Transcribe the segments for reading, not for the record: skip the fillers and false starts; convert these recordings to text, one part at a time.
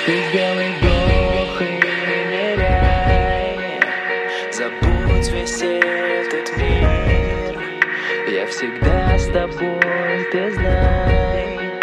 Ты сделай вдох и ныряй, забудь весь этот мир. Я всегда с тобой, ты знай.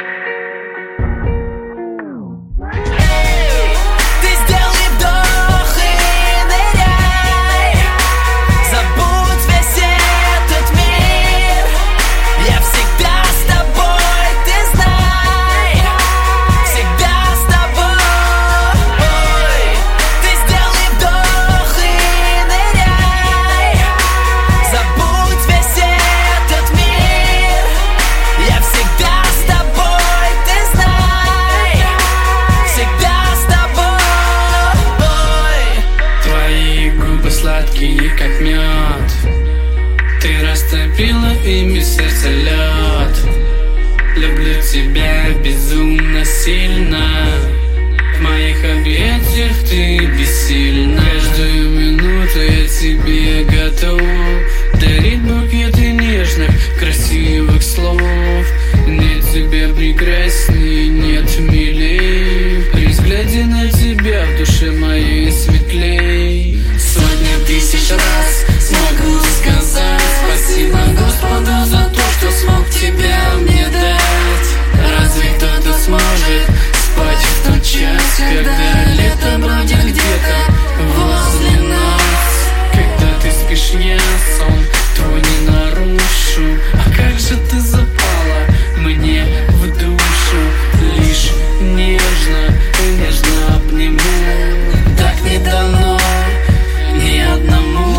Сладкие, как мед, ты растопила ими сердце лед. Люблю тебя безумно сильно, в моих объятиях ты бессильна. Каждую минуту я тебе готов дарить букеты нежных, красивых слов. Нет тебя прекрасней, нет милей. При взгляде на тебя в душе моей светлей. Сотни тысяч раз смогу сказать спасибо Господу за то, что смог тебя мне дать. Разве кто-то сможет спать в тот час, когда лето бродит где-то возле нас? Когда ты спишь, я сон твой не нарушу. А как же ты запала мне в душу? Лишь нежно, нежно обниму. Так не дано ни одному.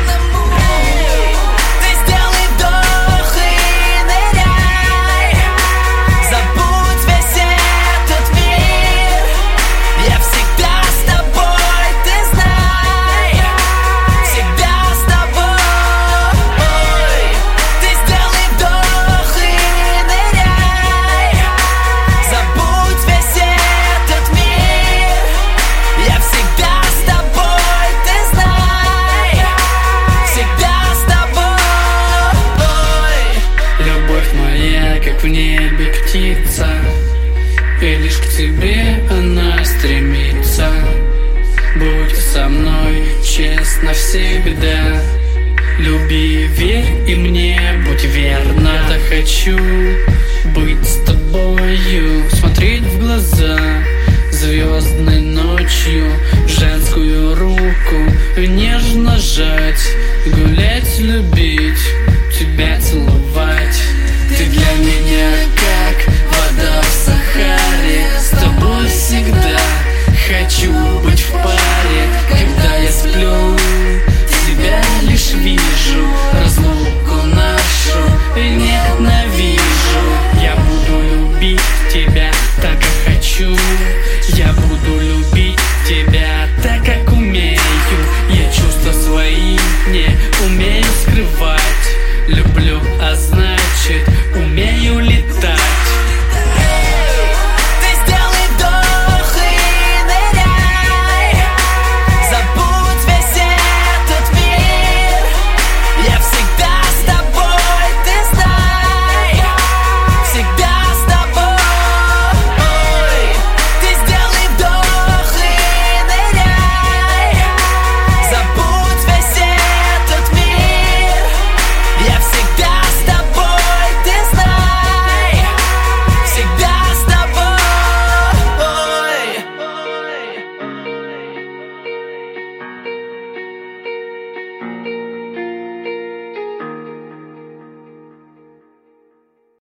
Ты сделай вдох и ныряй, забудь весь этот мир. Я всегда с тобой, ты знай. Всегда с тобой. Ты сделай вдох и ныряй, забудь весь этот мир. Я всегда с тобой, ты знай. Всегда с тобой. Любовь моя, как в небе птица, и лишь к тебе она стремится. Будь со мной честно всегда, люби, верь и мне будь верна. Я хочу быть с тобою, смотреть в глаза звездной ночью, женскую руку нежно сжать